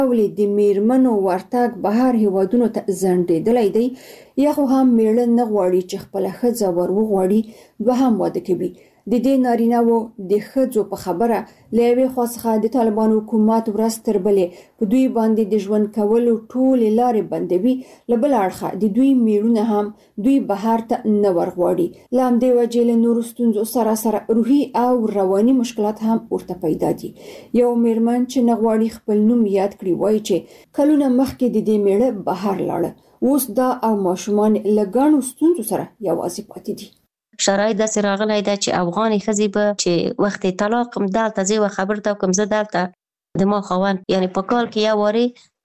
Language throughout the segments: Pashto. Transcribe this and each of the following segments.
ولې د میرمنو ورتګ بهر هیوادونو ته ځنډېدلی دی، یا خو هم میړه نه غواړي چې خپله ښځه ور وغواړي دوهم واده کوي. د دې نارینه‌وو د ښځو په خبره له یوې خوا څخه د طالبانو حکومت ورځ تر بلې په دوی باندې د ژوند کولو ټولې لارې بندوي، له بل اړخه د دوی میړونه هم دوی بهر ته نه ورغواړي. له همدې وجې له نورو ستونزو سره روحي او رواني مشکلات هم ورته پیدا دي. یو میرمن چې نه غواړي خپل نوم یاد کړي وایي چې کلونه مخکې د دې میړه بهر لاړه، اوس دا او ماشومان له ګڼو ستونزو سره یوازې پاتې دي. شرایط داسې راغلی ده چې افغاني ښځې به چې وخت طلاق دلته زه یوه خبر ته کوم، زه دلته د ما خاوند یعنی په کال کې یو وارې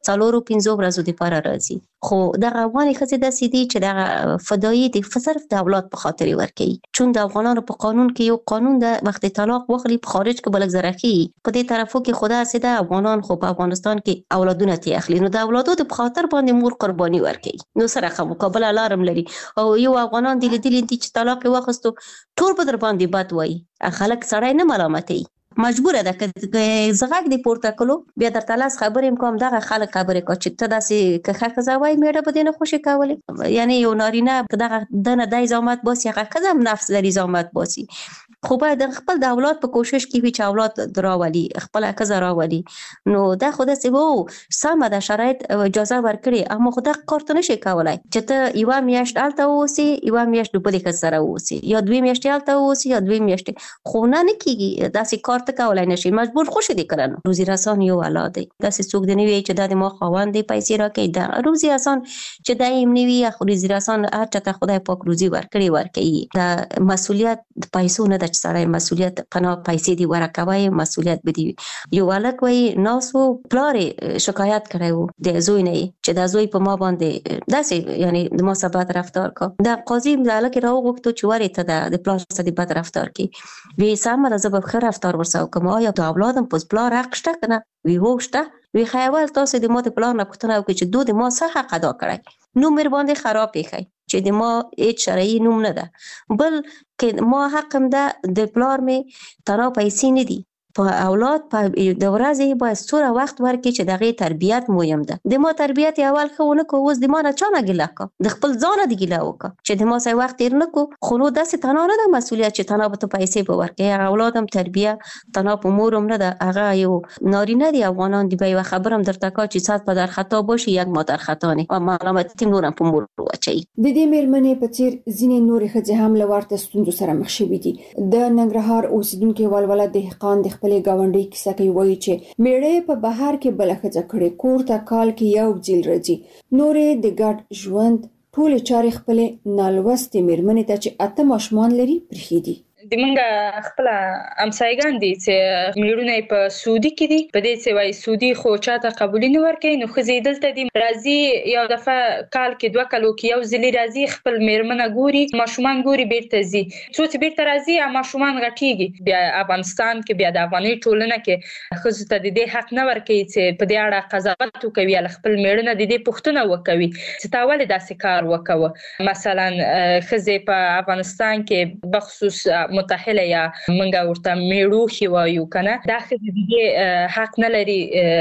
4-5 ورځو دپاره راځي، خو دغه افغاني ښځې داسې دي چې دغه فدایي د صرف د اولاد په خاطر ورکوي. چون د افغانانو په قانون کې یو قانون ده، وخت طلاق واخلي په خارج کې بلک زره ښیي، په دې طرفو کې خو داسې ده افغانان خو په افغانستان کې اولادونه ترې اخلي، نو د اولادو د په خاطر باندې مور قرباني ورکوي، نو سره مقابله لارم لري. او یو افغانان دي لیدلي دي چې طلاق یې واخیستو ټول به در باندې بد وایي، خلک سړی نه ملامتوي، مجبوره ده که زغږ دی پورته کړو بیا درته لاس خبرې کوم دغه خلک خبرې کوي چې ته داسې که ښه ښځه وایي میړه به دې نه خوشې کولی. یعنی یو نارینه که دغه دنه دی زحمت باسي، هغه ښځه هم نفس لري زحمت باسي، خو باید خپل د اولاد په کوشش کې وي چې اولاد راولي، خپله ښځه راولي. نو دا خو داسې وو سمه ده، شرایط اجازه ورکړي، اما خو دغه کار ته نشي کولی چې ته یوه میاشت هلته واوسې، یوه میاشت د بلې ښځې سره واوسې، یا 2 میاشتې هلته واوسې یا 2 میاشتې، خو نه کېږي داسې کار ته کولی نشي، مجبور خوشې دي کړه. نو روزي رسان یو الله دی، داسې څوک دی نه وي چې دا د ما خاوند دی پیسې راکوي، دا روزي رسان چې دا یې نه وي، روزي رسان هر چا ته خدای پاک روزي ورکوي. دا مسؤلیت د پیسو نه ده چې سړی مسؤلیت پناه پیسې دی ورکوي، مسؤلیت به دی. یو هلک وایي ناسو پلار شکایت کړی و د زوی نه چې دا زوی په ما باندې داسې یعنی د ما سره بد رفتار کا. دا قاضي د هلک راوغوښتو چې ورې ته د پلار سره بد رفتار کوي، وی سمه ده زه به ښه رفتار ورسره وکړم، آیا د اولادم په پلار حق شته که نه؟ وی هو شته. وی خیال تاسو د ما د پلار نه پوښتنه وکړئ چې دو د ما څه حق ادا کړی، نوم مې باندې خراب ایښی چې د ما هیڅ شرعي نوم نه ده، بل که ما حق هم ده د پلار مې تنها پیسې نه دي، په اولاد په د ورځې باید څومره وخت ورکړي چې د هغې تربیت مهم ده. د ما تربیت یې اول ښه ونه کړو، اوس د ما نه چا نه ګیله وکړه، د خپل ځانه دې ګیله وکړه چې د ما سره وخت تېر نه کړو. خو نو داسې تنها نه ده مسؤلیت چې تنها به ته پیسې به ورکړې، هغه اولاد هم تربیه تنها په مور هم نه ده، هغه یو نارینه دی افغانان دی به یوه خبر هم درته کا چې صد په در خطا باشي یک ما در خطا نه و ملامتي نور هم په مور واچوي. د دې میرمنې په څیر ځینې نورې ښځې هم له ورته ستونزو سره مخ شوي دي. د ننګرهار اوسیدونکې ولوله دهقان د خپلې ګاونډۍ کیسه کوي، وایي چې میړه په بهر کې بله ښځه کړې، کور ته کال کې یو ځل راځي، نورې د ګډ ژوند ټولې چارې خپلې نالوستې میرمنې ته چې 8 ماشومان لري پرېښي دي. د منګه خپل امسایګان دي چې میړونه په سعودي کې دي، په دې چې وای سعودي خو چاته قبول نه ورکوي، نو خزې دلته دي راځي یو دفعه کال کې 2 کالو کې یو ځل راځي، خپل میرمنه ګوري، ماشومان ګوري، بیرته ځي. څو چې بیرته راځي ماشومان غټيږي، بیا افغانستان کې بیا د افغاني ټولنه کې خزې ته د دې حق نه ورکوي چې په دې اړه قضاوت وکوي، خپل میړونه د دې پوښتنه وکوي چې تا ولې داسې کار وکوه. مثلا خزې په افغانستان کې بخصوص متأهله یا منګه ورته میړو خي وایو کنه، دا خزې د حق نه لري،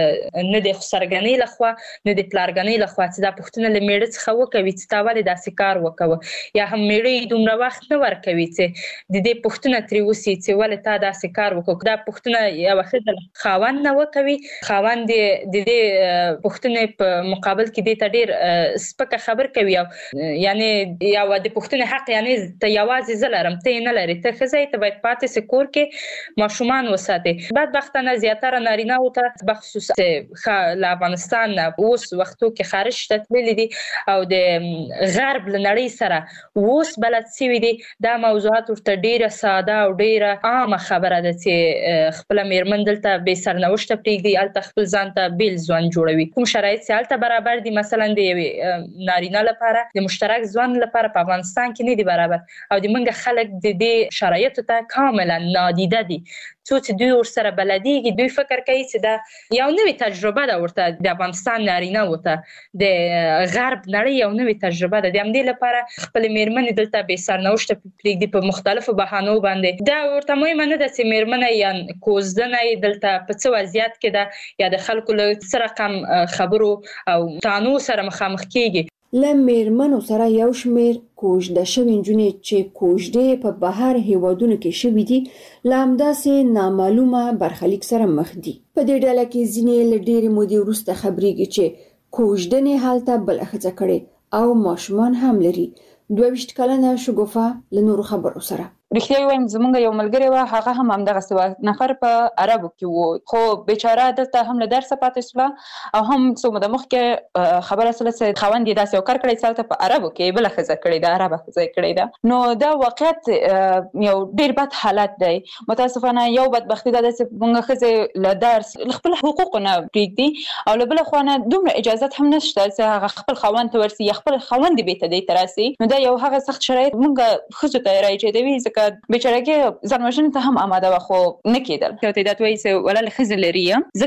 نه د خسرګنۍ لخوا نه د پلارګنۍ لخوا چې دا پوښتنه له میړه څخه وکوي چې تا ولې داسې کار وکوه، یا هم میړه دومره وخت نه ورکوي چې د دې پوښتنه ترې وسی چې ولې تا داسې کار وکړ. دا پوښتنه یو ښځه خاوند نه وکوي، خاوند د دې پوښتنې په مقابل کې دې ته ډېر سپکه خبر کوي، یعنی یا د پوښتنې حق یعنی ته یوازې زلرم ته نه لري، ته خزه ته باید پاتې سې کور کې ماشومان وساتي. بدبختانه زیاتره نارینه او ته بخصوص له افغانستان اوس وختو کې خارج تللي دي او د غرب لنړۍ سره اوس بلد سوي دي. دا موضوعات ورته ډیره ساده او ډیره عامه خبره ده چې خپل میرمن دلته به سرنوشته پریږدي، الته خپل ځان ته بیل ځوان جوړوي. کوم شرایط چې الته برابر دي مثلا د نارینه لپاره د مشترک ځوان لپاره په افغانستان کې نه دي برابر، او د منګه خلک د دې شرایط شرایطو ته کاملا نادیده دي. څو چې دوی ورسره بلدیږي دوی فکر کوي چې دا یو نوې تجربه ده ورته د افغانستان نارینه ورته د غرب نړۍ یو نوې تجربه ده. د همدې لپاره خپل میرمنې دلته بې سرنوشته پرېږدي په مختلفو بهانو باندې. دا ورته مهمه نه ده چې میرمنه یا کوزدنه دلته په څه وضعیت کې ده یا د خلکو له څه رقم خبرو او تانو سره مخامخ کیږي. له میرمنو سره یو شمیر کوژده شوې نجونې چې کوژدې په بهر هیوادونو کې شوې دي له همداسې نامعلومه برخلیک سره مخ دي. په دې ډله کې ځینې له ډېرې مودې وروسته خبرېږي چې کوژدنې هلته بله ښځه کړې او ماشومان هم لري. 22 کلنه شګوفه له نورو خبرو سره رښتیا وایم زمونږ یو ملګری و هغه هم همدغسې و نفر په عربو کې و خو بیچاره دلته هم له درسه پاتې شوله او هم څو موده مخکې خبره سوله چې خاوند یې داسې یو کار کړی چې هلته په عربو کې بله ښځه کړې ده عربه ښځه یې کړې ده. نو دا واقعیت یو ډېر بد حالت دی. متاسفانه یو بدبختي دا ده چې موږ ښځې له درس له خپل حقوقو نه پرېږدي او له بله خوا نه دومره اجازت هم نشته چې هغه خپل خاوند ته ورسي یا خپل خاوند یې بېرته دې ته راسي. نو دا یو هغه سخت شرایط موږ ښځو ته راایجادوي ځکه بیچارګي ځان وژنې ته هم آماده وه خو نه کېدل. یو تعداد وایي چې ولاله ښځې لري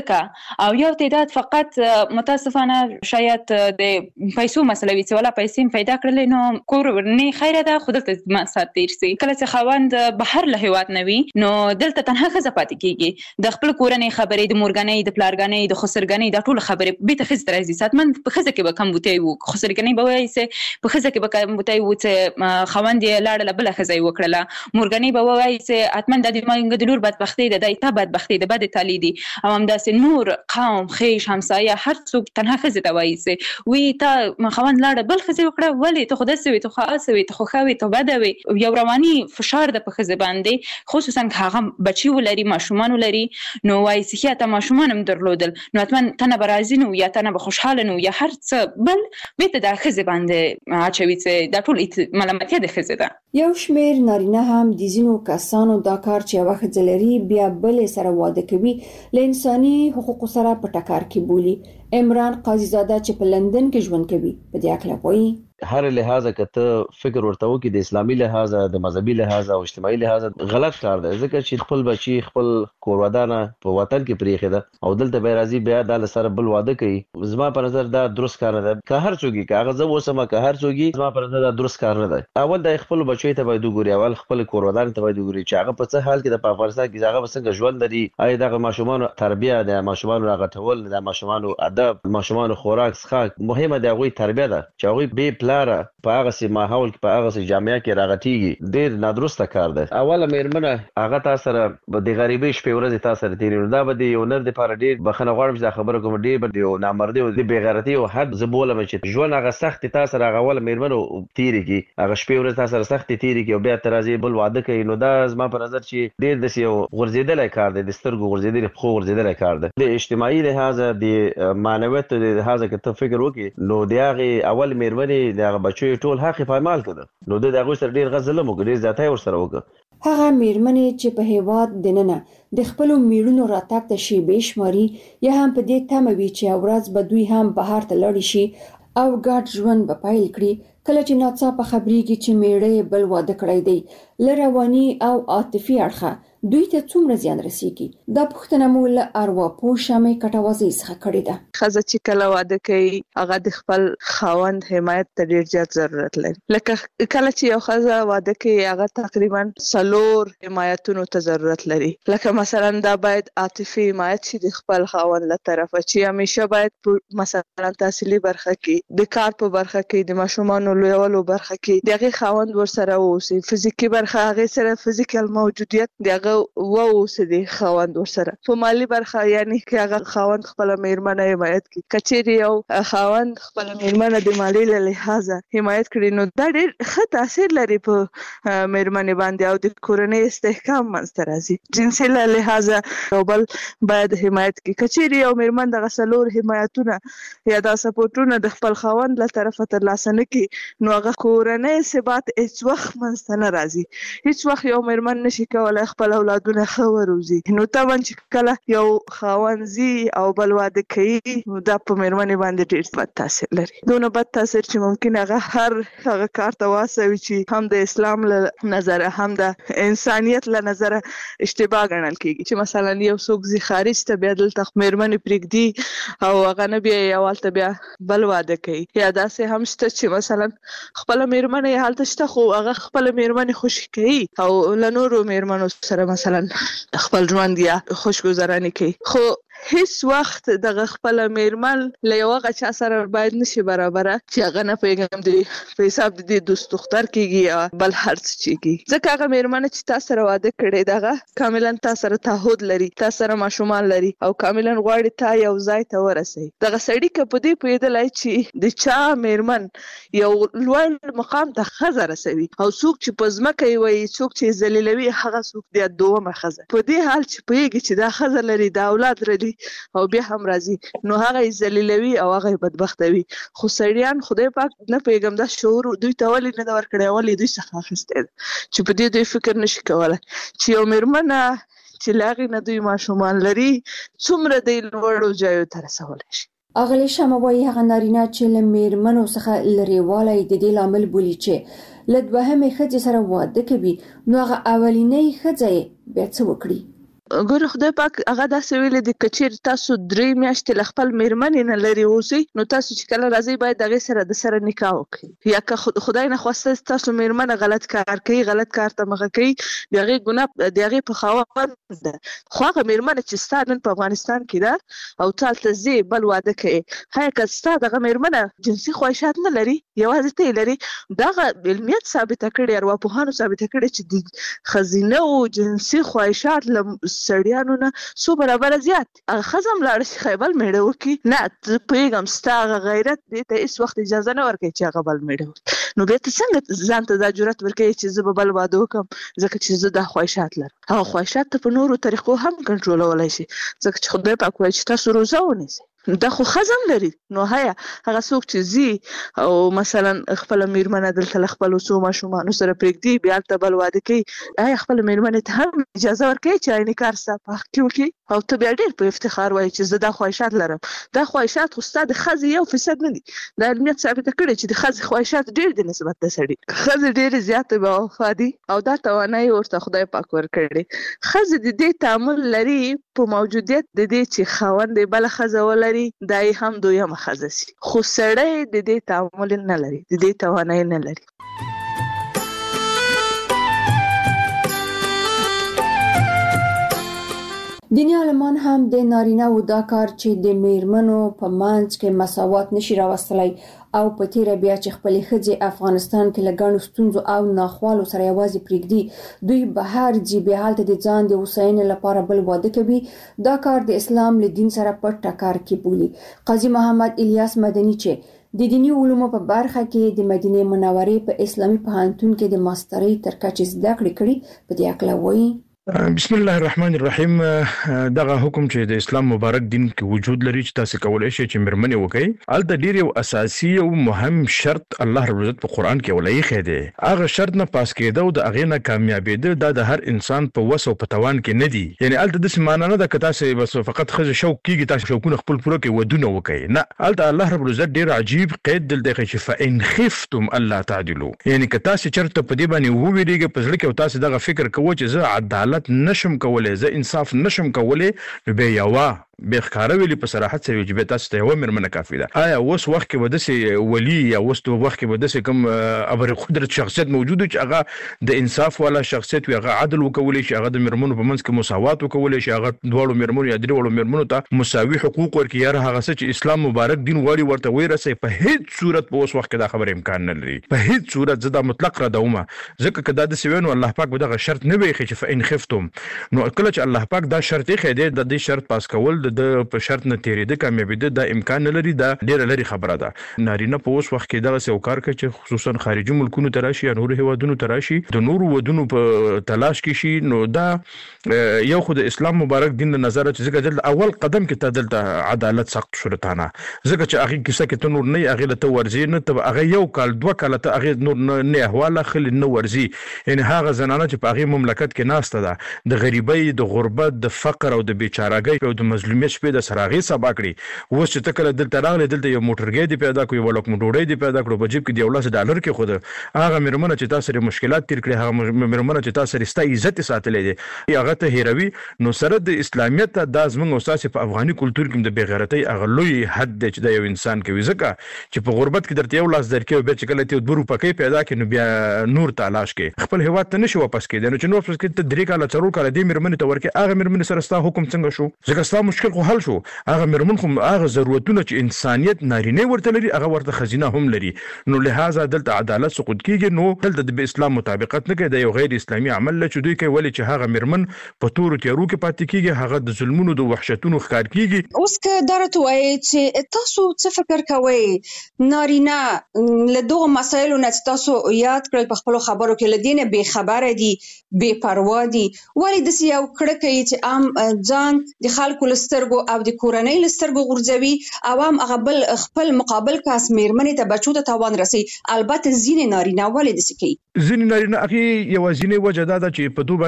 ځکه او یو تعداد فقط متاسفانه شاید د پیسو مسله وي چې ولا پیسې هم پیدا کړلې نو کور ورنې خیره ده خو دلته مقصد تېر سي. کله چې خاوند بهر له هېواد نه وي نو دلته تنها ښځه پاتې کېږي. د خپل کورنۍ خبرې د مورګنۍ د پلارګنۍ د خسرګنۍ دا ټول خبرې بېرته ښځې ته راځي. ساتمن په ښځه کې به کمبوتی و خسرګنۍ به وایي چې په ښځه کې به کمبوتی و چې خاوند یې لاړله بله ښځه یې وکړله. مورګنۍ به وایي چې حتمن د دې د لور بدبختي ده د تا بدبختي ده بد تالی دي او همداسې نور قوم خیش همسایه هر څوک تنها ښځې ته وایي چې وی تا خاوند لاړه بل ښځې وکړه ولې ته خو داسې وې ته خو هسې وې ته خو ښه وې ته بده وې. یو رواني فشار ده په ښځې باندې خصوصا که هغه بچي ولري ماشومان ولري نو وایي چې ښه تا ماشومان هم درلودل نو حتمن ته نه به راضي نه یا ته نه به خوشحاله نه یا هر څه بل بېرته دا ښځې باندې اچوي چې دا ټول ملامتیا د ښځې ده. یو شمیر نارینه هم د ځینو کسانو دا کار چې یوه ښځه لري بیا بلې سره واده کوي له انساني حقوقو سره په ټکر کې بولي. عمران قاضي زاده چې په لندن کې ژوند کوي په دې اړه وایي هر لحاظه که ته فکر ورته وکړې د اسلامي لحاظه د مذهبي لحاظه او اجتماعي لحاظه غلط کار دی ځکه چې خپل بچي خپل کورودانه په وطن کې پرېښې ده او دلته به راځي بیا دا له سره بل واده کوي. زما په نظر دا درست کار نه دی. که هر څوک که هغه زه اوسم که هر څوک زما په نظر دا درست کار نه دی. اول د خپل بچي ته باید وګوري اول خپل کورودانه ته باید وګوري چې هغه په څه حال کې د افغانستان کې هغه څنګه ژوند لري. آیا دغه ماشومان تربیه د ماشومان راغټول د ماشومان ادب ماشومان خوراک څښاک مهمه د هغوی تربیه ده چې هغوی بې پلاره په هغه سي ماحول کې په هغه سي جامعه کې راغټيږي. ډېر نادرسته کار ده. اوله میرمنه هغه تاسو سره د غریبۍ شپې ورځې تاسو سره تیرې دا به د یو نر د لپاره ډېر بخښنه غواړم چې دا خبره کوم ډېر به د نامردۍ او د بېغیرتۍ او حد زه بولم چې ژوند هغه سخت تاسو سره هغه اوله میرمنه تیرې کی هغه شپې ورځې تاسو سره سخت تیرې کی او بیا تر ازي بل واده کوي نو دا زما په نظر چې ډېر د یو غورځېدلای کار دی د سترګو غورځېدل خو غورځېدلای کار دی. د اجتماعي لحاظه د معنویت د لحاظه کې ته فکر وکړي نو د هغه اول میرمنې د هغه بچو ټول حق پایمال کړه نو د هغه سره ډیر غزلم وکړي ځاتای ور سره وکړه. هغه میرمنې چې په هیواد دننه د خپل میړونو راتګ ته شی بشماري یا هم په دې تمه وي چې ورځ به دوی هم بهر ته لاړ شي او ګډ ژوند به پیل کړي. کله چې ناڅاپه خبرېږي چې میړه بل واده کړی دی له رواني او عاطفي اړخه دوی ته څومره زیان رسیږي دا پوښتنه مو له ارواپوه شمې کټوازۍ څخه کړې ده. ښځه چې کله واده کوي هغه د خپل خاوند حمایت ته ډېر زیات ضرورت لري. لکه کله چې یو ښځه واده کوي هغه تقریبا 4 حمایتونو ته ضرورت لري. لکه مثلا دا باید عاطفي حمایت شي د خپل خاوند له طرفه چې همیشه باید مثلا تحصیلي برخه کې د کار په برخه کې د ماشومانو لویولو برخه کې دغه خاوند ورسره اوسي. فزیکی برخه هغه سره فزیکل موجودیت دغه اوسي د خاوند ورسره. په مالی برخه یعنی چې هغه خاوند خپل میرمنه حمایت کوي. کچېری یو خاوند خپل میرمنه د مالی له لحاظه حمایت کړي نو دا ډېر ښه تاثیر لري په میرمنې باندې او د کورنۍ استحکام منځته راځي. جنسي له لحاظه یو بل باید حمایت کوي. کچېری یو میرمن دغه 4 حمایتونه یا دا سپورټونه د خپل خاوند له طرفه ترلاسه نه کړي نو هغه کورنۍ ثبات هیڅ وخت منځته نه راځي. هیڅ وخت یو میرمن نشي کولای خپل اولادونه ښه وروزي. نو طبعا چې کله یو خاوندزي او بل واده کوي دا په مېرمنې باندې ډېر بد تاثیر لري. دونه بد تاثیر چې ممکن هغه هغه کار ته واسوي چې هم د اسلام له نظره هم د انسانیت له نظره اشتباه ګڼل کېږي. چې مثلا یو څوک ځي خارج ته بیا دلته مېرمنې پرېږدي او هغه نه بیا اولته بیا بل واده کوي. یا داسې هم شته چې مثلا خپله مېرمنه یې هلته شته خو هغه خپله مېرمنې خوشي کوي او له نورو مېرمنو سره مثلا خپل ژوند یا خوشګذراني کوي. خو هیڅ وخت دغه خپله مېرمن له یو هغه چا سره باید نشي برابره چې هغه نه پوهېږم د په حساب د دې دوست دختر کېږي یا بل هر څه کېږي. ځکه هغه مېرمنه چې تا سره واده کړی دغه کاملا تا سره تعهد لري، تا سره ماشومان لري او کاملا غواړي تا یو ځای ته ورسوي. دغه سړي که په دې پوهېدلی چې د چا مېرمن یو لوړ مقام ته ښځه رسوي او څوک چې په ځمکه یې وایي څوک چې یې ذلیلوي هغه څوک دی دومه ښځه، په دې حال چې پوهېږي چې دا ښځه لري دا اولاد لري او بیا هم راځي نو هغه یې ذلیلوي او هغه یې بدبختوي. خو سړیان خدای پاک نه پوهېږم دا شعور دوی ته ولې نه ده ورکړی، ولې دوی څخه اخیستی ده چې په دې دوی فکر نشي کولی چې یو مېرمنه چې له هغې نه دوی ماشومان لري څومره دی لوړو ځایو ته رسولی شي. اغلې شمه وایي هغه نارینه چې له مېرمنو څخه لرېوالی د دې لامل بولي چې له دوهمې ښځې سره واده کوي نو هغه اولینۍ ښځه یې بیا څه وکړي. ګوره خدای پاک هغه داسې ویلي دي که چېرې تاسو 3 میاشتې له خپل مېرمنې نه لرې اوسئ نو تاسو چې کله راځئ باید د هغې سره د سره نکاح وکړئ. یا که خدای نخواسته تاسو مېرمنه غلط کار کوي، غلط کار ته مخه کوي، د هغې ګناه د هغې په خاوند ده. خو هغه مېرمنه چې ستا نن په افغانستان کې ده او ته هلته ځې بل واده کوې، ښایه که ستا دغه مېرمنه جنسي خواهشات نه لري، یوازې ته یې لري، دغه علمیت ثابته کړې ارواپوهانو ثابته کړې چې د ښځینهو جنسي خواهشات له سړیانو نه څو برابره زیات. هغه ښځه هم لاړه شي ښایي بل مېړه وکړي، نه زه پوهېږم ستا هغه غیرت دې ته هېڅ وخت اجازه نه ورکوي چې هغه بل مېړه وکړي. نو بیا ته څنګه ځان ته دا جرأت ورکوي چې زه به بل واده وکړم ځکه چې زه دا خواهشات لرم. هغه خواهشات ته په نورو طریقو هم کنټرولولی شي ځکه چې خدای پاک وایي چې تاسو روزه ونیسئ. دا خو ښځه هم لري. نو هغه څوک چې ځي او مثلا خپله مېرمنه دلته له خپلو څو ماشومانو سره پرېږدي بیا هلته بل واده کوي، آیا خپله مېرمنې ته هم اجازه ورکوي چې عیني کار ستا په حق کې وکړي او ته بیا ډېر په افتخار وایي چې زه دا خواهشات لرم. دا خواهشات خو ستا د ښځې 1% نه دي. دا علمیت ثابته کړې چې د ښځې خواهشات ډېر دي نسبت د سړي. ښځې ډېرې زیاتې بوفا دي او دا توانایي ورته خدای پاک ورکړې. ښځې د دې تعامل لري په موجودیت د دې چې خاوند یې بله ښځه ولري دا یې هم دویمه ښځه سي، خو سړی د دې تعامل نه لري، د دې توانایي نه لري. دیني عالمان هم د نارینه و دا کار چې د میرمنو په منځ کې مساوات نشي راوستلی او په تیره بیا چې خپلې ښځې افغانستان کې له ګڼو ستونزو او ناخوالو سره یوازې پرېږدي، دوی بهر ځي بیا هلته د ځان د هوساینې لپاره بل واده کوي. دا کار د اسلام له دین سره په ټکر کې بولي. قاضي محمد الیاس مدني چې د دیني علومو په برخه کې د مدینې منورې په اسلامي پوهنتون کې د ماسترۍ تر کچې زده کړې کړي په دې هکله وایي. بسم الله الرحمن الرحیم. دغه حکم چې د اسلام مبارک دین کې وجود لري چې تاسو کولای شئ چې مېرمنې وکړي، الته ډیر یو اساسي او مهم شرط الله رب العزت په قران کې ولایي خېده. هغه شرط نه پاس کېده او د هغه نه کامیابېده د هر انسان په وسو په توان کې نه دي. یعنی الته د سمانه نه د کتاسه بس فقط خزه شوق کیږي تاسو شوقونه خپل پوره کې ودونه وکړي، نه الته الله رب العزت ډیر عجیب قید دلته چې فإن خفتم الله تعدلوا، یعنی که تاسو چرته په دې باندې وویریږئ په ځل کې او تاسو دغه فکر کوئ چې زه عدالت نشم کولای، زه انصاف نشم کولای، نو به یوا به ښکاره ویلي په صراحت سره چې به تاسو ته یوه مېرمنه کافي ده. آیا اوس وخت کې به داسې ولی یا اوس وخت کې به داسې کوم ابر قدرت شخصیت موجود چې هغه د انصاف والا شخصیت وي، هغه عدل وکولی شي، هغه د مېرمنو په منځ کې مساوات وکولی شي، هغه دواړو مېرمنو یا درې مېرمنو ته مساوي حقوق ورکړي، یا هغه څه چې اسلام مبارک دین غواړي ورته ورسوي، په هیڅ صورت په اوس وخت کې دا خبره امکان نه لري. په هیڅ صورت زه دا مطلق ردومه، ځکه که دا داسې وي نو الله پاک به دغه شرط نه وي ایښی چې فإن خفتم. نو کله چې الله پاک دا شرط ایښی دی د دې شرط پاس کول د په شرط نه تیرېده کامیابېده دا امکان نه لري، دا ډېره لرې خبره ده. نارینه په اوس وخت کې دغسې یو کار کوي چې خصوصا خارجي ملکونو ته راشي یا نورو هېوادونو ته راشي د نورو ودونو په تلاش کې شي، نو دا یو خو د اسلام مبارک دین له نظره چې ځکه دلته اول قدم کې ته دلته عدالت سخت شرطانه، ځکه چې هغې کیسه کې ته نور نه هغې له ته ورځې نه ته هغه یو کال 2 کاله ته هغې نور نه احوال اخلي نه ورځي. یعنې هغه زنانه چې په هغې مملکت کې ناسته ده ده د غریبۍ د غربت د فقر او د بیچارهګۍ او د مظلومیت شپې د سراغي سبا کړي اوس چې تکله دلته راغلی دلته یو موټرګي دی پیدا کړو ولک موټوړې دی پیدا کړو په جیب کې دی $10 کې خود هغه مرمنه چې تاسو لري مشکلات تیر کړی هغه مرمنه چې تاسو لري ستا عزت ساتلې دی هغه ته هیروي نو سره د اسلامیت د زمنګ استاد په افغاني کلچر کې د بیغیرتۍ هغه لوی حد دی چې د یو انسان کې وزکه چې په غربت کې درته یو لاس درکې به چې کله ته برو پکې پیدا کې نو بیا نور تلاش کې خپل هیواد ته نشي واپس کېدل نو چې نو واپس کې ته 3 کاله 4 کاله دې مرمنه ته ورکې هغه مرمنه سره ستا حکم څنګه شو ځکه ستا مشکل خو حل شو هغه مرمن خو هغه ضرورتونه چې انسانيت نارینه ورته لري هغه ورته خزینه هم لري نو لہذا دلته عدالت سقوط کیږي نو دلته د اسلام مطابقت نه کوي د یو غیر اسلامي عمل له چدوي کوي ولې چې هغه مرمن په تورو تیارو کې پاتې کیږي هغه د ظلمونو د وحشتونو ښکار کیږي اوس که درته وایي چې تاسو څه فکر کوئ نارینه له دغه مسایلو نه تاسو یاد کړل په خپل خبرو کې لدینه بے خبره دي بے پروا دي ولې د یو کړه کوي چې عام ځان د خلکو لسترګو او د کورنۍ لسترګو غورځوي عوام هغه بل خپل مقابل کاس میرمنې ته بچو ته تاوان رسي البته ځینې نارینه ولې داسې کوي ځینې نارینه هغه یوازینی وجه دا ده چې په دوی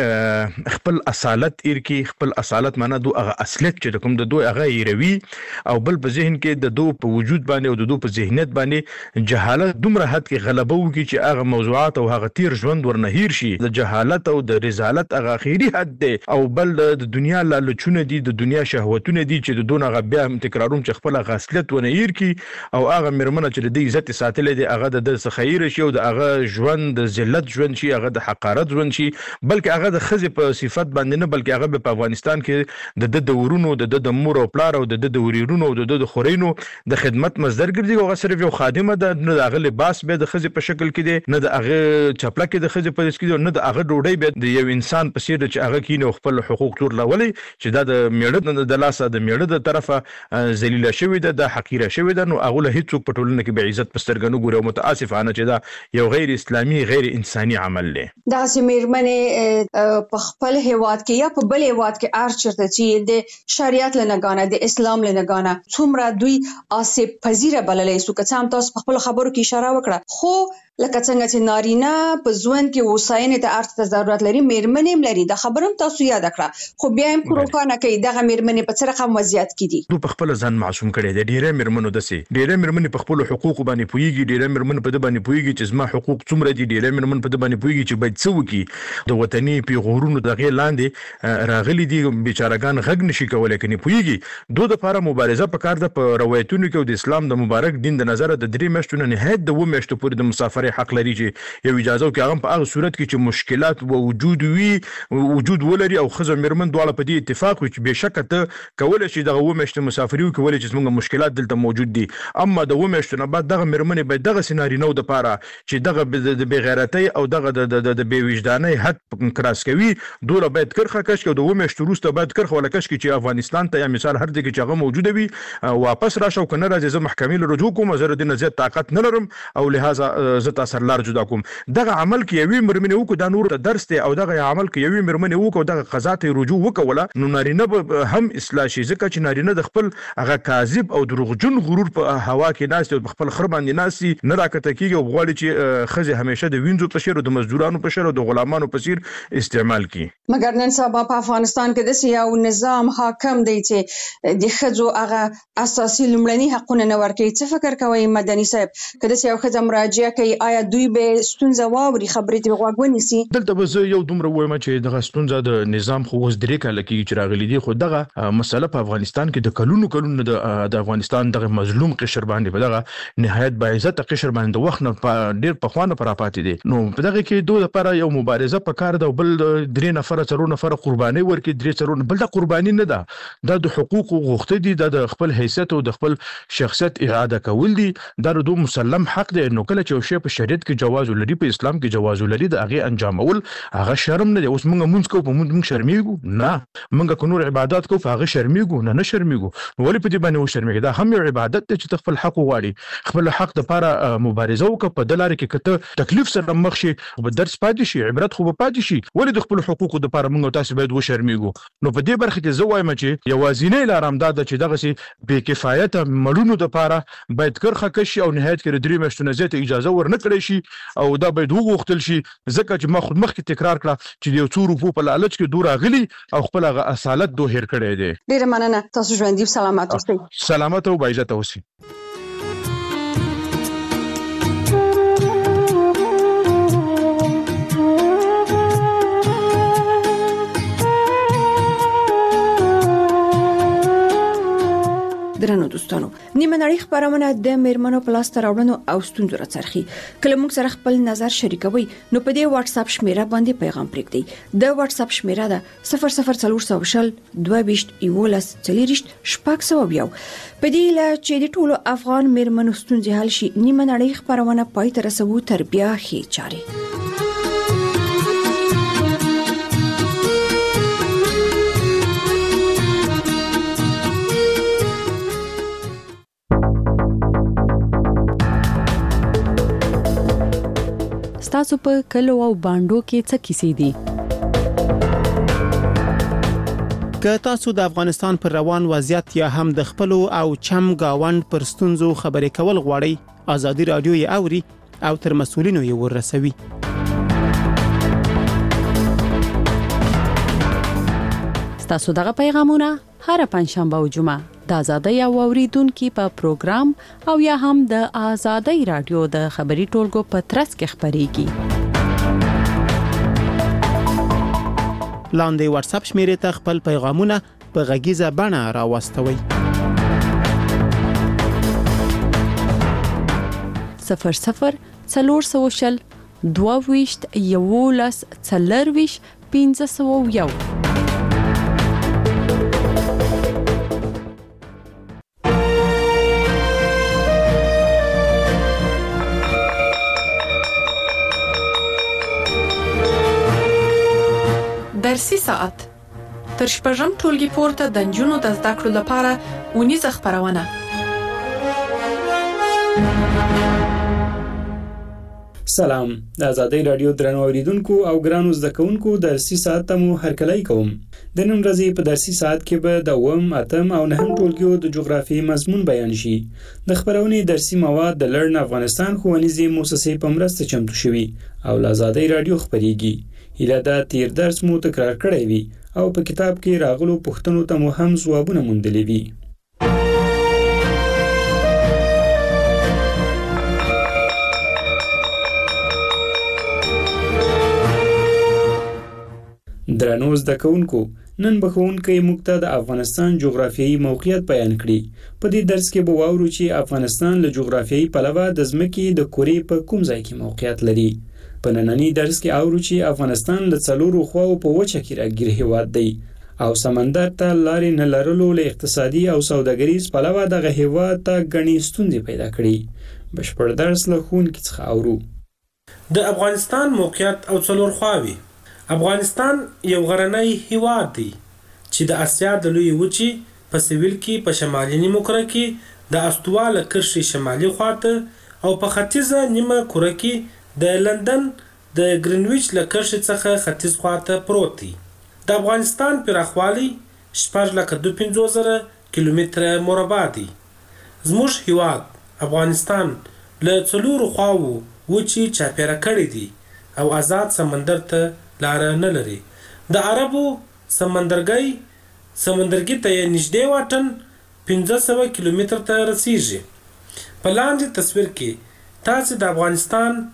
باندې خپل اصالت ایر کې خپل اصالت معنا دوی هغه اصلیت چې کوم د دوی هغه ایروي او بل په ذهن کې د دوی په وجود باندې او د دوی په ذهنیت باندې جهالت دومره حد کې غلبه وکړي چې هغه موضوعات او هغه تیر ژوند ورنه هیر شي د جهالت او د رذالت هغه اخیری حد دی او بل د دنیا لالچونه دي د دنیا شهوتونه دي چې د دون هغه بیا تکراروم چې خپل غاصلیت ونه هیر کی او هغه مرمنه چې د عزت ساتلې دي هغه د خیر شي او د هغه ژوند د ذلت ژوند شي هغه د حقارت ژوند شي بلکې هغه د خزې په صفت باندې نه بلکې هغه په افغانستان کې د ورونو د مور او پلار او د وريرونو او د خورینو د خدمت مصدر ګرځي او هغه صرف یو خادمه ده نه د هغه لباس به د خزې په شکل کې دی نه د هغه چپله کې د خزې په شکل کې نه د هغه ډوډۍ به د یو انسان په څیر چې هغه کینه خپل حقوق تور لولي چې دا د میړه د لاسه د میړه د طرفه ذلیله شوی ده د حقیره شوی ده نو هغه له هیڅ په ټولنه کې به عزت پسترګنو ګورو متاسفانه چې دا یو غیر اسلامي غیر انساني عمل دی دا سیمرمنه په خپل هیواد کې یا په بل هیواد کې ارچرته چې د شریعت لنګانه د اسلام لنګانه څومره دوی آسیب پذیره بللې سو که څام تاسو په خپل خبرو کې اشاره وکړه خو لکه څنګه چې نارینه په ژوند کې وساینې ته ارته ضرورت لري میرمنې لري دا خبرم تاسو یاد کړه خو بیا هم پروفانه کوي دغه میرمنې په څه رقم وضعیت کې دي نو په خپل ځان معصوم کړي دي ډیره میرمنو دسي ډیره میرمنې په خپل حقوق باندې پويږي ډیره میرمنې په د باندې پويږي چې زما حقوق څومره دي ډیره میرمنې په د باندې پويږي چې باید څه وکي د وطني پیغورونو دغه لاندې راغلي دي بیچارهګان غږ نشي کولای کني پويږي دوی د لپاره مبارزه پکار ده په روایتونو کې د اسلام د مبارک دین د نظر د 3 میاشتو نه نهایت د 2 میاشتو پورې د مسافر حق لري چې یو اجازه او هغه په هغه صورت کې چې مشکلات وجود ولري او خزه مرمن دواړه په دې اتفاق وي چې بهشکه ته کولای شي دغه و مشته مسافري کولای چې څنګه مشکلات دلته موجود دي اما د و مشته نه بعد دغه مرمن به دغه سيناري نو د پاره چې دغه د بغیرتۍ او دغه د بے وجدانۍ حد کراس کوي دوله باید کرخه کش او د و مشته روسته باید کرخه ولا کش چې افغانستان ته یا مثال هر ځای کې هغه موجوده وي واپس راشه او کنه راځي زه محکمې له رجوع کوم زه د نزیات طاقت نه لرم او لہذا زه تاسو لار جدا دغه عمل کې یوې مرمنې وکړو دا نور درس دی او دغه عمل کې یوې مرمنې وکړو دغه قضا ته رجوع وکوله نو نارینه هم اصلاح شي ځکه چې نارینه د خپل هغه کاذب او دروغجن غرور په هوا کې ناست او خپل خر باندې ناسي نه راکته کیږي او غواړي چې خزه همیشه د وینځو په شیر او د مزدورانو په شیر او د غلامانو په شیر استعمال کړي مګر نن سبا په افغانستان کې د یو نظام حاکم دی چې د خزو هغه اساسي لومړني حقونه نه ورکړي څه فکر کوي مدني صاحب کله چې یو خزه مراجعه کوي آیا دوی به ستونزه واوري خبرې ته غوږ ونیسي دلته به زه یو دومره وایم چې دغه ستونزه د نظام خو اوس 3 کاله کې چې راغلي دي خو دغه مسله په افغانستان کې د کلونو د افغانستان دغه مظلوم قشر باندې په دغه نهایت باعزت قشر باندې د وخت نه ډیر په خوانه پر پاتې دي نو په دغه کې دوه لپاره یو مبارزه پکار ده بل 3 نفر 4 نفر قرباني ورکړي 3 4 بل د قرباني نه ده د حقوق غوښته دي د خپل حیثیت او د خپل شخصیت اعاده کول دي دا د مسلم حق دی نو کله چې شی په شریعت کې جواز لري په اسلام کې جواز لري د هغه انجامول هغه شرم نه دی اوس موږ کو په موږ شرمېږو نه موږ کو نور عبادت کو هغه شرمېږو نه شرمېږو ولې په دې باندې و شرمېږو دا هم یو عبادت دی چې خپل حق وغواړي خپل حق د لپاره مبارزه وکړه په دلاره کې کته تکلیف سره مخ شي او درس پاتې شي عبرت خو پاتې شي ولې د خپل حقوقو د لپاره موږ تاسو باید و شرمېږو نو په دې برخه کې زه وایم چې یوازینی لار امداد چې دغه سي بې کفایت مړونو د لپاره باید کرخه کشي او نهایت کې 3 میاشتو نه زیاته اجازه ورنکړي کړی شي او دا باید وغوښتل شي ځکه چې ما خود مخکې تکرار کړه چې د 2 روپو په لالچ کې دوه راغلي او خپل هغه اصالت دوه هیر کړی دی. ډیره مننه، تاسو ژوندۍ سلامت اوسئ. سلامت او باعزت اوسئ. درنو دوستانو، نیمه نړۍ خبرونه د میرمنو په لاس راوړنو او ستونزو راڅرخي. کله موږ سره خپل نظر شریکوي نو په دې واتس اپ شمیره باندې پیغام پرېږدئ. د واتس اپ شمیره ده 00400 22 11 40 شپږ. په دې لا چې د ټولو افغان میرمنو ستونزې حل شي، نیمه نړۍ خبرونه پای ته رسوو تر بیا خې چاري. تاسو په کلو او باندو کې څه کیسې دي؟ که تاسو د افغانستان پر روان وضعیت یا هم د خپل او چم گاوند پر ستونزو خبرې کول غواړئ، ازادي رادیو یې اوري او تر مسؤلینو یې ورسوي. تاسو دغه پیغامونه هر پنځشنبه او جمعه د ازادي او اوریدونکو په پروګرام او یا هم د ازادي رادیو د خبري ټولګو په ترڅ کې خبريږي. لاندې واتس اپ شمیرې ته خپل پیغامونه په غږیزه بڼه راوستوي. 00 22 11 40 1501. درسي ساعت تر شپږم ټولګي پورته د نجونو د زده کړو لپاره اونیزه خبرونه. سلام، د ازادي رادیو درنو اوریدونکو او ګرانو زده کوونکو درسي ساعت ته مو هرکلی کوم. د نن ورځې په درسي ساعت کې به د 9م، 8م او 9م ټولګیو د جغرافیي مضمون بیان شي. د خبرونې درسي مواد د لړن افغانستان ښوونیزې مؤسسې په مرسته چمتو شوي او د ازادي رادیو خبريږي. هیله ده تیر درس مو تکرار کړی وي او په کتاب کې راغلو پوښتنو ته مو هم ځوابونه موندلي وي. درنو زده کوونکو، نن به ښوونکی موږ ته د افغانستان جغرافیایي موقعیت بیان کړي. په دې درس کې به واورو چې افغانستان له جغرافیایي پلوه د ځمکې د کورې په کوم ځای کې موقعیت لري. په نننی درس کې اورو چې افغانستان له څلورو خواو په وچه کې راګیر هیواد دی او سمندر ته لارې نه لرلو له اقتصادي او سوداګریز پلوه دغه هیواد ته ګڼې ستونزې پیدا کړي. بشپړ درس له ښوونکي څخه اورو. د افغانستان موقعیت او څلور خواوې. افغانستان یو غرنی هیواد دی چې د اسیا د لوی وچې په سویل کې په شمالي نیمه کره کې د استواله کرښې شمالي خواته او په ختیځه نیمه کره کې د لندن د ګرینویچ له کرښې څخه ختیځ خواته پروت دی. د افغانستان پراخوالی 4,52,000 کیلومتره مربع دی. زموږ هیواد افغانستان له څلورو خواوو وچې چاپیره کړی دی او آزاد سمندر ته لاره نه لري. د عربو سمندرګي ته یې نږدې واټن 1500 کیلومتر ته رسیږي. په لاندې تصویر کې تاسو د افغانستان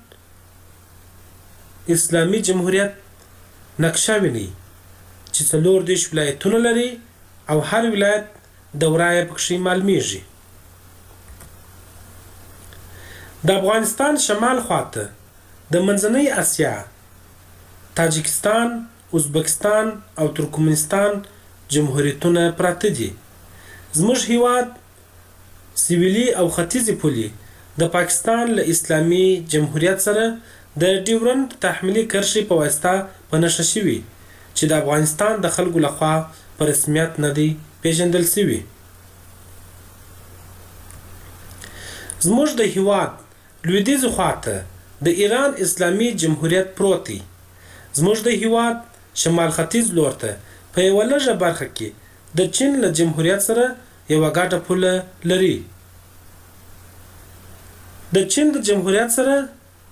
اسلامي جمهوریت نقشه وینئ چې 14 ولایتونه لري او هر ولایت دوره یې پکې معلومیږي. د افغانستان شمال خواته د منځنۍ اسیا، تاجکستان، ازبکستان او ترکمنستان جمهوریتونه پراته دي. زموږ هیواد سویلي او ختیځي پولې د پاکستان له اسلامي جمهوریت سره د ډیورنډ تحمیلي کرښې په واسطه په نښه شوي چې د افغانستان د خلکو لخوا په رسمیت نه دی پیژندل شوي. زموږ د هیواد لویدیځ خواته د ایران اسلامي جمهوریت پروت دی. زموږ د هیواد شمال ختیځ لور ته په یوه لږه برخه کې د چین له جمهوریت سره یوه ګډه پوله لري. د چین د جمهوریت سره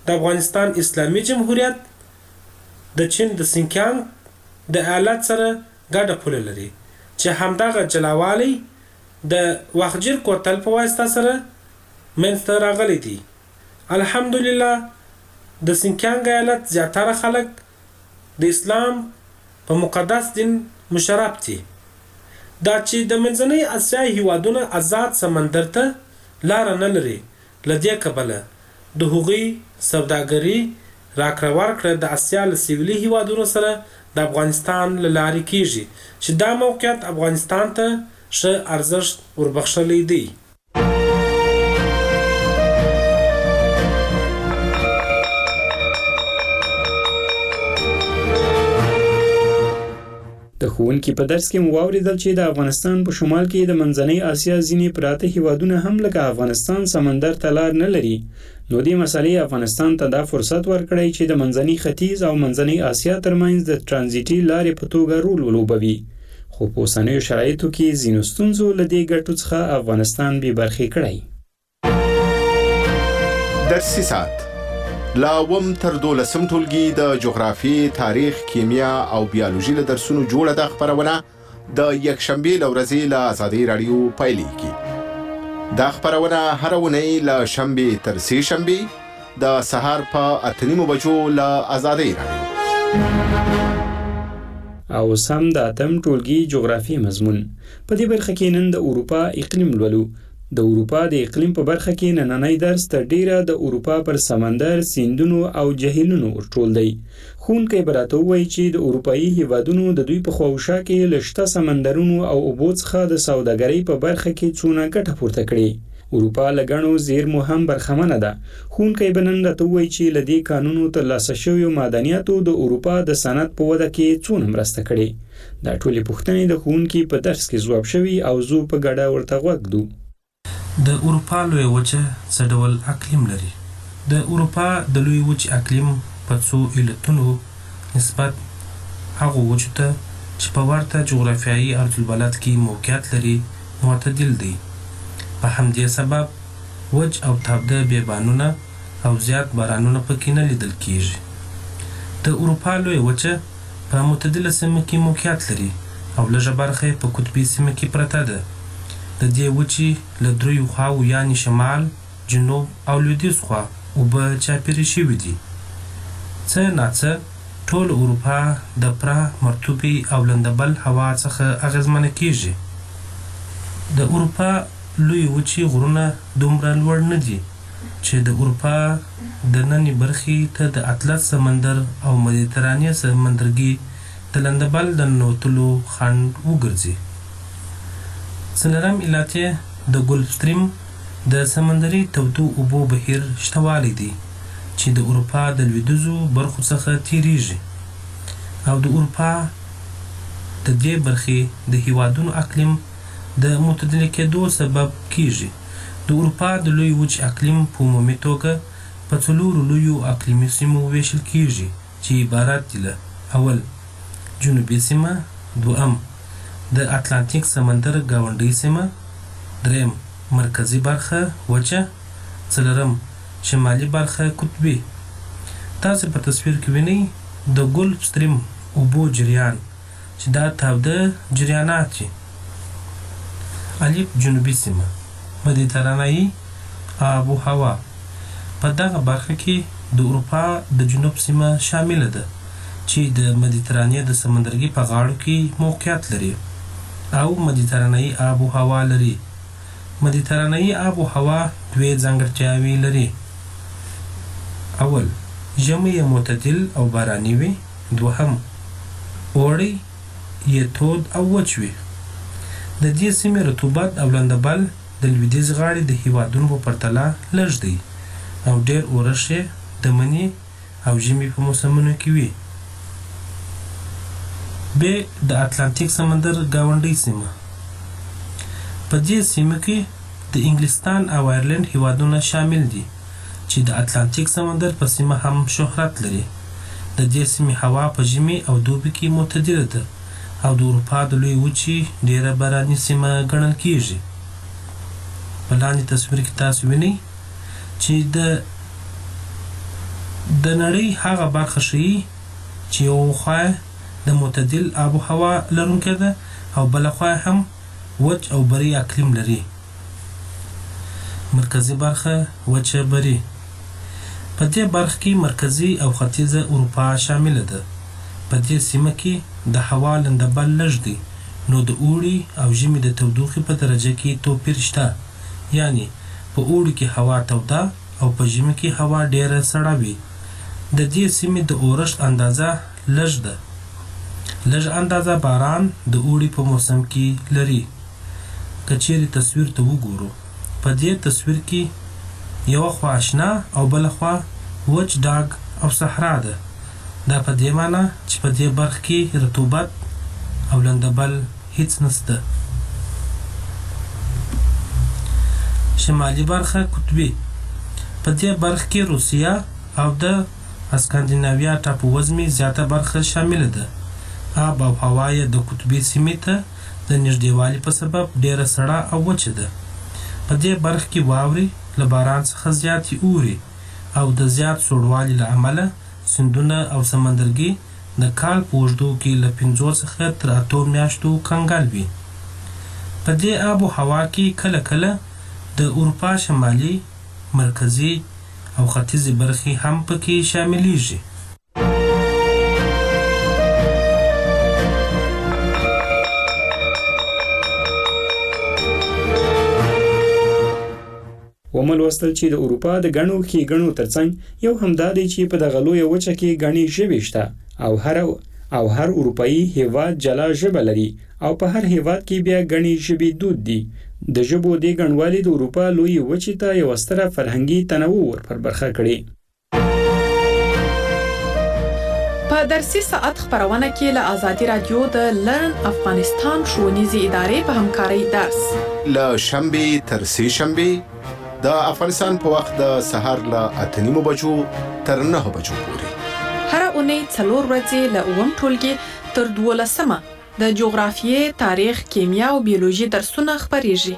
د افغانستان اسلامي جمهوریت د چین د سینکیانګ د ایالت سره ګډه پوله لري چې همدغه جلاوالی د وخجر کوتل په واسطه سره منځته راغلی دی. الحمدلله د سینکیانګ ایالت زیاتره خلک د اسلام په مقدس دین مشرف دي. دا چې د منځنۍ اسیا هیوادونه آزاد سمندر ته لار نه لري، لدې کبله د هغوی سوداګري راکړه ورکړه د اسیا له سویلي هیوادونو سره د افغانستان له لارې کیږي چې دا موقعیت افغانستان ته ښه ارزښت وربخښلی دی. د ښوونکي په درس کې مو واورېدل چې د افغانستان په شمال کې د منځنۍ اسیا ځینې پراته هیوادونه هم لکه افغانستان سمندر ته لار نه لري. نو دې مسئلې افغانستان ته دا فرصت ورکړی چې د منځني ختیځ او منځنۍ اسیا ترمنځ د ترانزیټي لارې په توګه رول ولوبوي. خو په اوسنیو شرایطو کې ځینو ستونزو له دې ګټو څخه افغانستان بې برخې کړی. درسي ساعت لا وم تر 12 ټولګي د جغرافي، تاریخ، کیمیا او بیولوژي له درسونو جوړه د خبرونه د یکشنبه لورځي له آزادۍ رادیو پایلیږي. دا خبرونه هر ونی له شنبه تر سه شنبه د سهار په 8:30 بجو له آزادۍ رادیو. او سم د اتم ټولګي جغرافي مضمون په دې برخه کې نن د اروپا اقلیم لولو. د اروپا د اقلیم په برخه کې نننی درس تر ډیره د اروپا پر سمندر، سیندونو او جهیلونو ورټول دی. ښوونکی به راته ووایي چې د اروپایي هیوادونو د دوی په خواوشا کې له شته سمندرونو او اوبو څخه د سوداګرۍ په برخه کې څونه ګټه پورته کړې. اروپا له ګڼو زیرمو هم برخمنه ده. ښوونکی به نن راته ووایي چې له دې کانونو ترلاسه شویو معدنیاتو د اروپا د صنعت په وده کې څونه مرسته کړې. دا ټولې پوښتنې د ښوونکي په درس کې ځواب شوي او زه په ګډه ورته غوږ ږدو. د اروپا لوی وچه څه ډول اقلیم لري؟ د اروپا د لوی وچې اقلیم په څو علتونو نسبت هغو وچو ته چې په ورته جغرافیایي عرضالبلد کې موقعیت لري معتدل دی. په همدې سبب وچ او تابده بیابانونه او زیات بارانونه پکې نه لیدل کیږي. د اروپا لوی وچه په معتدله سیمه کې موقعیت لري او لږه برخه په قطبي سیمه کې پرته ده. د دې وچې له دریو خواو یعنې شمال، جنوب او لویدیځ خوا اوبه چاپېرې شوي دي. څه ناڅه ټول اروپا د پراخ مرطوبې او لندبل هوا څخه اغېزمنه کیږي. د اروپا لوی وچې غرونه دومره لوړ نه دي چې د اروپا د نننۍ برخې ته د اطلس سمندر او مدیترانې سمندرګي د لندبل د ننوتلو خنډ وګرځي. څلورم علت یې د ګلف سټریم د سمندري تودو اوبو بهیر شتوالی دی چې د اروپا د لویدیځو برخو څخه تیریږي او د اروپا د دې برخې د هیوادونو اقلیم د معتدل کېدو سبب کیږي. د اروپا د لوی وچ اقلیم په عمومي توګه په څلورو لویو اقلیمي سیمو ویشل کیږي چې عبارت دي له اول جنوبي سیمه، دویم د اتلانتیک سمندر گاونډۍ سیمه، دریم مرکزی برخه وچه، څلورم شمالي برخه قطبي. تاسو په تصویر کې وینئ د ګلف سټریم اوبو جریان چې دا تاوده جریانات دي. الف جنوبي سیمه، مدیترانه‌ای آب و هوا. په دغه برخه کې د اروپا د جنوب سیمه شامله ده چې د مدیترانې د سمندرګي په غاړو کې موقعیت لري او مدیترانه‌ای آب و هوا لري. مدیترانه‌ای آب و هوا دوه ځانګړتیاوې لري. اول ژمی یې معتدل او باراني وي، دوهم اوړی یې تود او وچ وي. د دې سیمې رطوبت او لندبل د لویدیځ غاړې د هیوادونو په پرتله لږ دی او ډېر اورښت یې د مني او ژمي په موسمونو کې وي. ب د اتلانتیک سمندر گاونډۍ سیمه. په دې سیمه کې د انګلستان او آیرلند هیوادونه شامل دي چې د اتلانتیک سمندر په سیمه هم شهرت لري. د دې سیمې هوا په ژمي او دوبي کې معتدله ده او د اروپا د لوی وچې ډیره باراني سیمه ګڼل کیږي. په لاندې تصویر کې تاسو وینئ چې د د نړۍ هغه برخه ښیي چې یو خوا د معتدل آب و هوا لرونکې ده او بله خوا هم وچ او بري اقلیم لري. مرکزي برخه وچه بري. په دې برخه کې مرکزي او ختیځه اروپا شامله ده. په دې سیمه کې د هوا لندبل لږ دی، نو د اوړي او ژمي د تودوخې په درجه کې توپیر شته. یعنی په اوړي کې هوا توده او په ژمي کې هوا ډیره سړه وي. د دې سیمې د اورښت اندازه لږ ده. لږ اندازه باران د اوړي په موسم کې لري. که چیرې تصویر ته وګورو، په دې تصویر کې یو خوا اشنا او بل خوا وچ ډاګ او صحرا ده. دا په دې معنی چې په دې برخه کې رطوبت او لندبل هیڅ نشته. شمالي برخه قطبي. په دې برخه کې روسیه او د اسکاندیناویا ټاپووزمې زیاته برخه شامله ده. آب او هوا یې د قطبي سیمې ته د نږدېوالي په سبب ډیره سړه او وچه ده. په دې برخه کې واورې له باران څخه زیاتې اوري او د زیات سوړوالي له امله سیندونه او سمندرګي د کال په اوږدو کې له 5 څخه تر 8 میاشتو کنګل وي. په دې آب و هوا کې کله کله د اروپا شمالي، مرکزي او ختیځي برخې هم پکې شاملېږي. ومل وستل چې د اروپا د غنو ښېګڼو ترڅنګ یو همدا دی چې په دغه لویه وچه کې غني ژبې شته او هر اروپایي هیواد جلا ژبه لري او په هر هیواد کې بیا غني ژبې دود دي. د ژبو د غنوالي د اروپا لوی وچې ته یو ستره فرهنګي تنوع ورپر برخه کړي. په درسي ساعت خبرونه کې له آزادي رادیو د لرن افغانستان ښوونیزې ادارې په همکارۍ درس له شنبه تر سه شنبه د افغانستان په وخت د سهار له 8:30 بجو تر 9 بجو پورې. هر اونۍ 4 ورځې له 9 ټولګي تر 12 د جغرافیې، تاریخ، کیمیا او بیولوژي درسونه خبريږي.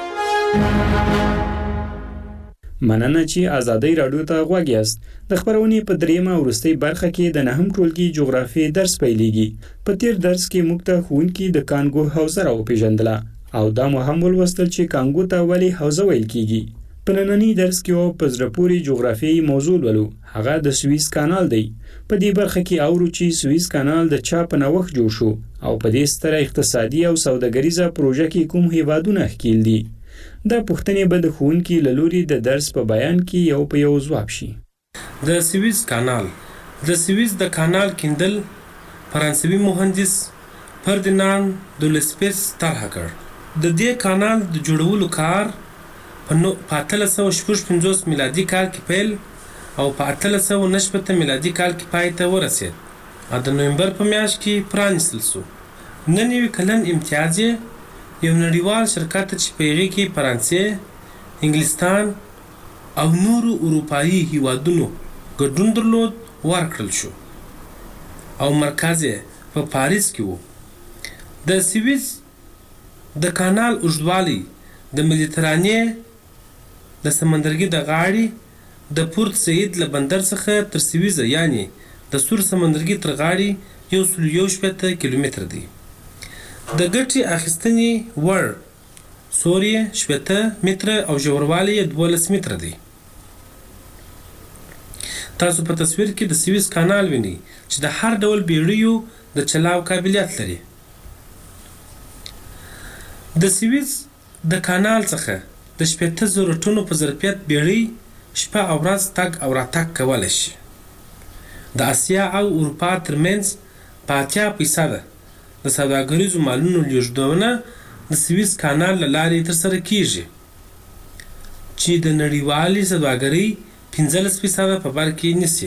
مننه چې آزادۍ رادیو ته غوږ یاست. د خبرونې په دریمه ورستۍ برخه کې د 9 ټولګي جغرافیې درس پیلېږي. په تیر درس کې موږ ته ښوونکي د کانګو حوزه راوپېژندله او دا مو هم ولوستل چې کانګو ته ولې حوزه ویل کیږي. په نننی درس کې او په زړه پورې جغرافیایي موضوع ولو، هغه د سویس کانال دی. په دې برخه کې اورو چې سویس کانال د چا په نوښت جوړ شو او په دې ستره اقتصادي او سوداګریزه پروژه کې کوم هیوادونه ښکیل دي. دا پوښتنې به د ښوونکي له لوري د درس په بیان کې یو په یو ځواب شي. د سویس کانال. د سویس د کانال کیندل فرانسوي مهندس فردیناند دولسپیس طرح کړ. د دې کانال د جوړولو کار په 1855 میلادي کال کې پیل او په 1890 میلادي کال کې پای ته ورسید. د نومبر په میاشت کې پرانیستل شو. نن یو کلن امتیاز یو نړیوال شرکت چې په هغه کې فرانسې، انګلستان او نورو اروپایي هیوادونو ګډون درلود ورکړل شو او مرکز په پاریس کې وو. د سویس د کانال اوږدوالی د مدیترانې د سمندرګي د غاړې د پورت سعید له بندر څخه تر سویزه یعنی د سور سمندرګي تر غاړې 171 کیلومتر دی. د ګټې اخیستنې وړ سوري 70 متره او ژوروالی 12 متره دی. تاسو په تصویر کې د سویس کانال وینئ چې د هر ډول بیړیو د چلاو قابلیت لري. د سویس د کانال څخه د 80,000 ټنو په ظرفیت بیړۍ شپه او ورځ تګ او راتګ کولی شي. د اسیا او اروپا ترمنځ په 80% د سوداګریزو مالونو لیږدونه د سویس کانال له لارې ترسره کیږي چې د نړیوالې سوداګرۍ 15% په بر کې نیسي.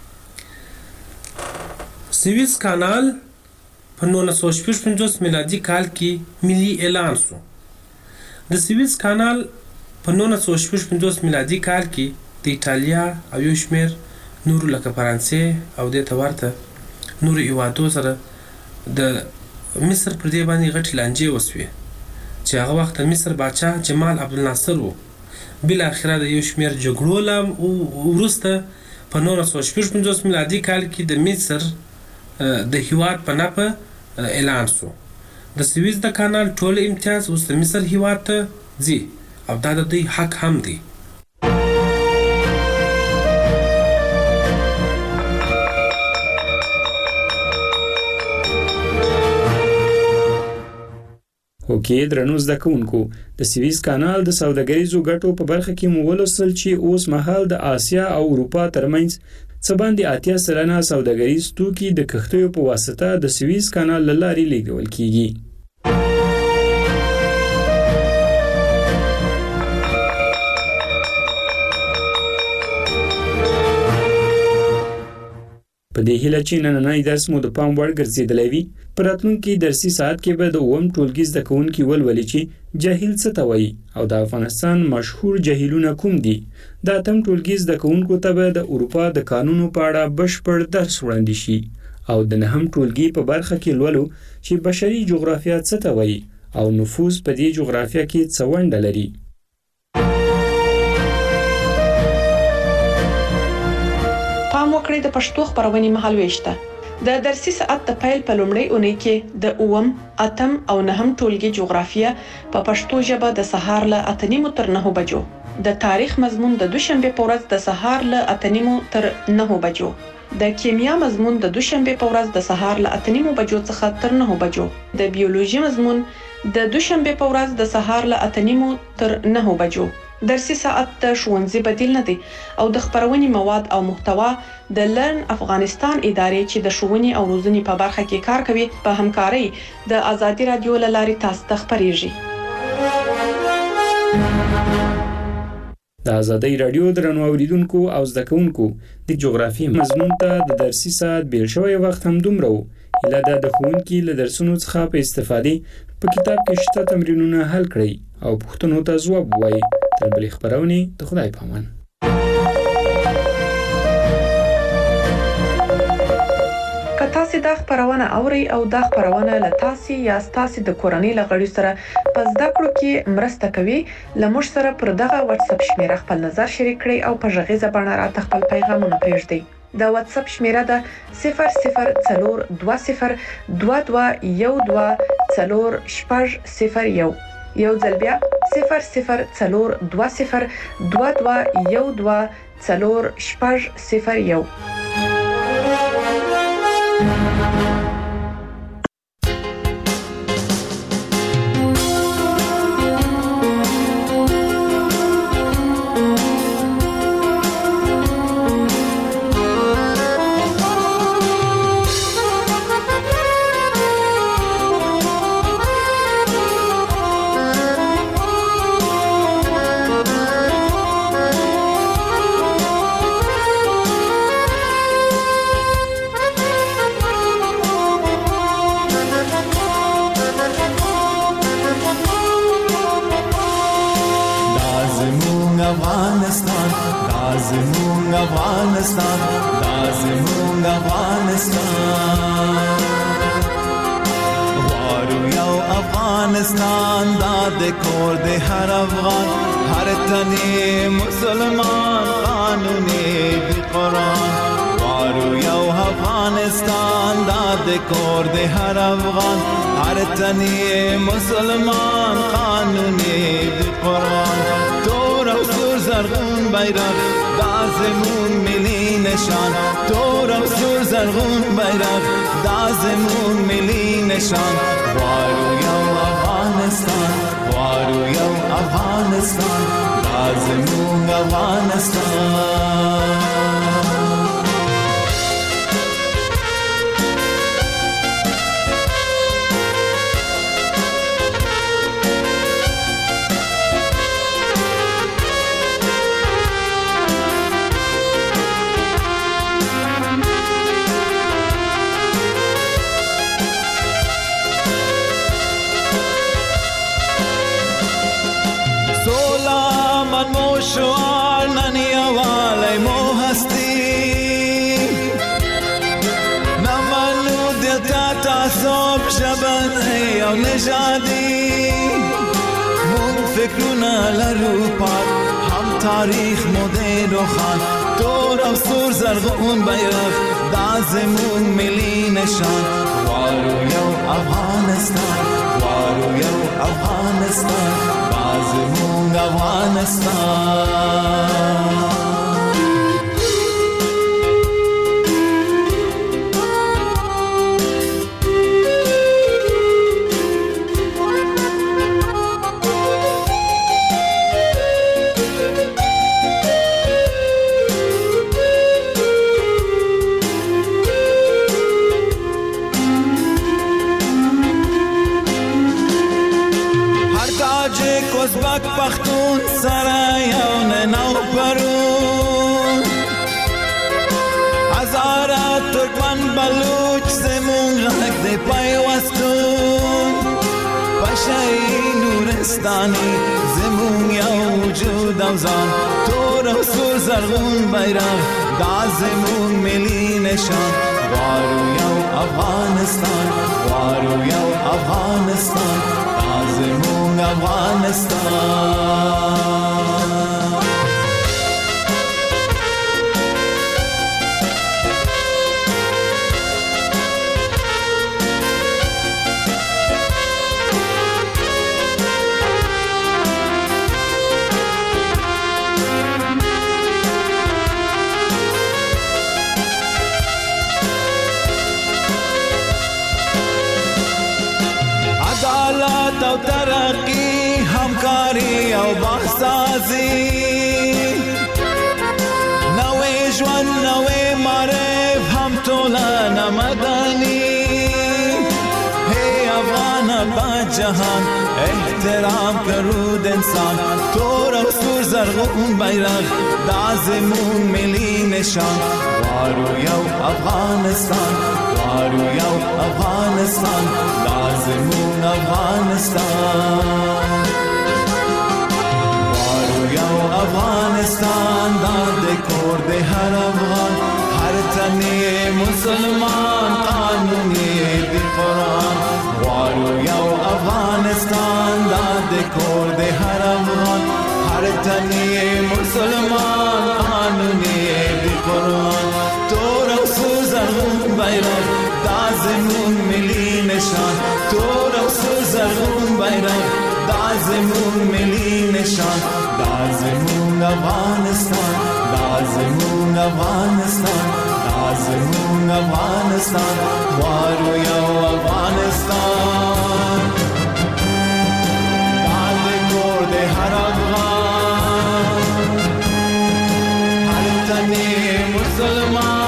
سویس کانال په 1955 میلادي کال کې ملي اعلان شو. د سویس کانال په 1955 میلادي کال کې د ایټالیا او یو شمېر نورو لکه فرانسې او دې ته ورته نورو هیوادو سره د مصر پر دې باندې غټې لانجې وسوې چې هغه وخت د مصر باچا جمال عبدالناصر و. بالاخره د یو شمېر جګړو وروسته په 1956 میلادي کال کې د مصر د هیواد په نفع اعلان شو. د سویس د کانال ټول امتیاز اوس د مصر هیواد ته ځي او دا د دوی حق هم دی. اوکې درنو زده کوونکو، د سویس کانال د سوداګریزو ګټو په برخه کې مو ولوستل چې اوس مهال د آسیا او اروپا ترمنځ څه باندې 80% سوداګریز توکي د کښتیو په واسطه د سویس کانال له لارې لیږدول کیږي. په دې هیله چې نننی درس مو د پام وړ ګرځېدلی وي. په راتلونکي درسي ساعت کې به د 9م ټولګي زده کوونکي ولولي چې جاهل څه ته وایي او د افغانستان مشهور جاهلونه کوم دي. د 8م ټولګي زده کوونکو ته به د اروپا د قانونو په اړه بشپړ درس وړاندې شي او د 9م ټولګي په برخه کې لولو چې بشري جغرافیه څه ته وایي او نفوذ په دې جغرافیه کې څه ونډه لري. پام وکړئ د پښتو خبرونې مهالويش ته. د درسي ساعت د پیل په لومړۍ اونۍ کې د 9م، 8م او 9م ټولګي جغرافیه په پښتو ژبه د سهار له 8:30 تر 9 بجو، د تاریخ مضمون د دوشنبه په ورځ د سهار له 8:30 تر 9 بجو، د کیمیا مضمون د دوشنبه په ورځ د سهار له 8:30 بجو څخه تر 9 بجو، د بیولوژي مضمون د دوشنبه په ورځ د سهار له 8:30 تر 9 بجو. درسي ساعت د ښوونځي بدیل نه دی او د خبرونې مواد او محتوا د لرن افغانستان ادارې چې د ښوونې او روزنې په برخه کې کار کوي په همکارۍ د آزادي رادیو له لارې تاسو ته خبرېږي. د آزادي رادیو درنو اوریدونکو او زده کوونکو د جغرافي مضمون ته د درسي ساعت بیل شوی وخت هم دومره و. هیله ده د ښوونکي له درسونو څخه په استفادې په کتاب کې شته تمرینونه حل کړئ او پوښتنو ته ځواب ووایئ. تر بلې خبرونې د خدای په امان. که تاسو دا خبرونه اورئ او دا خبرونه له تاسو یا تاسو د کورنۍ له غړي سره په زده کړو کې مرسته کوي، لمر سره پر دغه واتس اپ شمیره خپل نظر شریک کړئ او په غږیزه بڼه راته خپل پیغامونه پرېږدئ. د واتس اپ شمیره ده 0042121401. یو ځل بیا 0042121401. تاریخ مدل و خان تور او سور زرغون بیرغ دا زمون ملی نشان غواړو یو افغانستان غواړو یو افغانستان دا زمون افغانستان ازبک پختون سرایان نو پرون هزاره ترکمن بلوچ زمون غرق دی پیوستون پشای نورستانی زمون یو وجود اوزان تور و سور زرغون بیرغ دا زمون ملی نشان غواړو یو افغانستان غواړو یو افغانستان زمون افغانستان عدالت او ترقی همکاری او بحثازی نوې ژوند نوې معرف هم ټولنه مدني هي افغان با جهان احترام کرود انسان تور او سور زرغون بیرغ دا زمون ملی نشان غواړو یو افغانستان غواړو یو افغانستان دا زمون افغانستان غواړو یو افغانستان دا د کور د هر افغان هر تنې مسلمان قانوني د قرآن غواړو یو افغانستان دا د کور د هر افغان هر تنې مسلمان قانوني د قرآن تور او سور زرغون بیرغ دا زمون ملی نشان تور او سور زرغون بیرغ دا زمون ملی نشان دا زمون افغانستان دا زمون افغانستان دا زمون افغانستان غواړو یو افغانستان دا د کور د هر افغان هر تنې مسلمان